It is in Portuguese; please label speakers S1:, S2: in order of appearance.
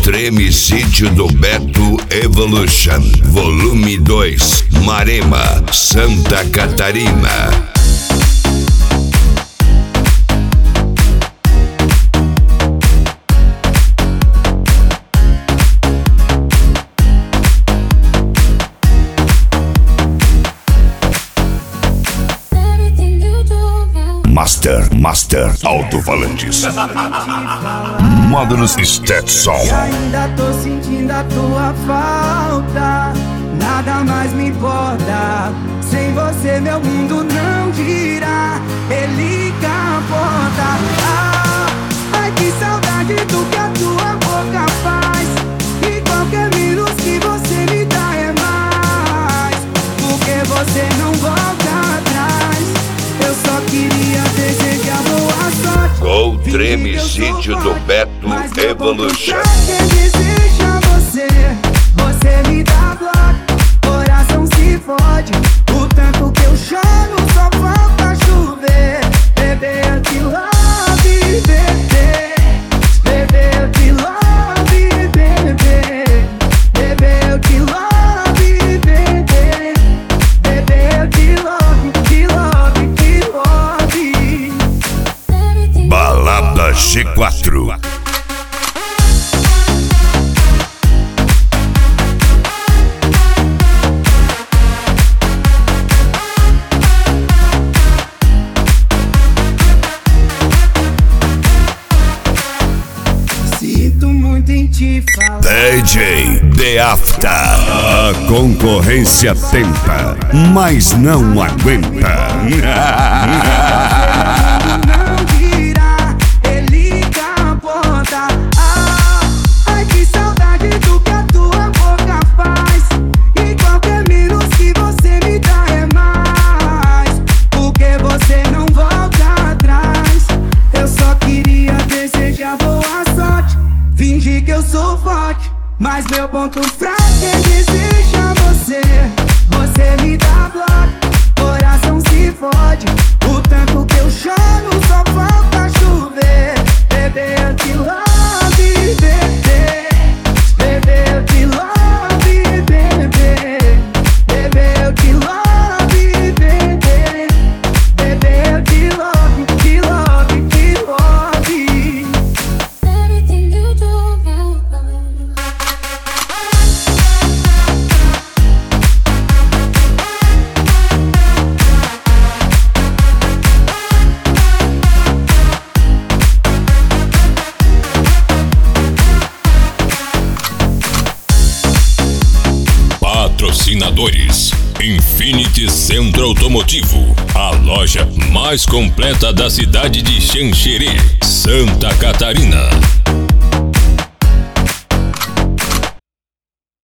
S1: Tremicídio do Beto Evolution, Volume 2, Marema, Santa Catarina. Master Alto-Falantes. Modulus Stetson.
S2: E ainda tô sentindo a tua falta. Nada mais me importa. Sem você meu mundo não gira. Ele capota. Ai que saudade do que a tua boca faz. E qualquer minuto que você me dá é mais. Porque você não volta atrás. Eu só queria desejar boa sorte.
S1: Gol Tremicídio do Beto Evolution.
S2: Quem deseja você, você me dá bloco. Coração se fode, o tanto que eu choro só falta chover. Bebê, eu te love, bebê. Bebê, eu te love, bebê. Bebê, eu te love, bebê. Bebê, eu te love, te love, te love.
S1: Balada G4.
S2: Sinto muito em te falar.
S1: DJ The After. A concorrência tenta, mas não aguenta.
S2: Não gira, ele capota. Ai que saudade do que a tua boca faz. E qualquer minuto que você me dá é mais. Porque você não volta atrás. Eu só queria desejar boa sorte. Fingir que eu sou forte, mas meu ponto fraco é desejar você. Você me dá bloco, coração se fode. O tanto que eu choro só falta chover. Bebê, eu te love, bebê. Bebê, eu te love, bebê. Bebê, eu te love, bebê. Bebê, eu te love, te love, te love.
S3: Everything you do,
S4: Patrocinadores: Infinity Centro Automotivo, a loja mais completa da cidade de Xanxerê, Santa Catarina.